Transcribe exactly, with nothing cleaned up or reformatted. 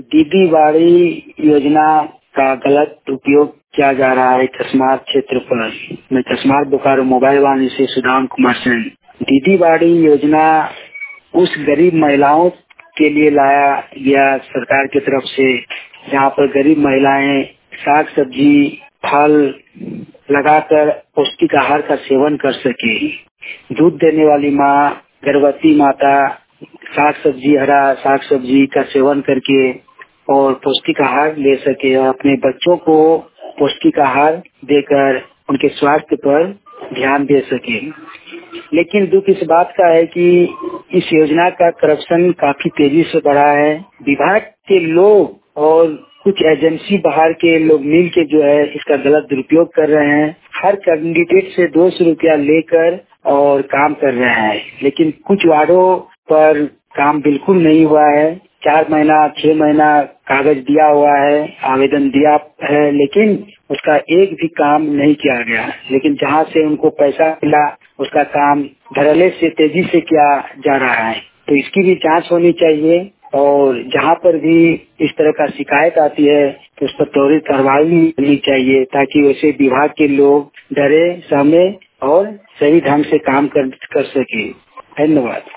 दीदी बाड़ी योजना का गलत उपयोग किया जा रहा है तस्मार क्षेत्र पर। मैं तस्मार बोकारो मोबाइल वाणी से सुदाम कुमार सेन। दीदी बाड़ी योजना उस गरीब महिलाओं के लिए लाया गया सरकार की तरफ से, जहाँ पर गरीब महिलाएं साग सब्जी फल लगाकर पौष्टिक आहार का सेवन कर सके। दूध देने वाली माँ, गर्भवती माता साग सब्जी हरा साग सब्जी का सेवन करके और पौष्टिक आहार ले सके और अपने बच्चों को पौष्टिक आहार देकर उनके स्वास्थ्य पर ध्यान दे सके। लेकिन दुख इस बात का है कि इस योजना का करप्शन काफी तेजी से बढ़ा है। विभाग के लोग और कुछ एजेंसी बाहर के लोग मिल के जो है इसका गलत दुरुपयोग कर रहे हैं। हर कैंडिडेट से दो सौ रुपया लेकर और काम कर रहे हैं, लेकिन कुछ वार्डों पर काम बिल्कुल नहीं हुआ है। चार महीना छह महीना कागज दिया हुआ है, आवेदन दिया है, लेकिन उसका एक भी काम नहीं किया गया। लेकिन जहां से उनको पैसा मिला उसका काम धड़ल्ले से तेजी से किया जा रहा है। तो इसकी भी जांच होनी चाहिए और जहां पर भी इस तरह का शिकायत आती है तो उस पर त्वरित कार्रवाई करनी चाहिए, ताकि वैसे विभाग के लोग डरे सहमे और सही ढंग से काम कर, कर सके। धन्यवाद।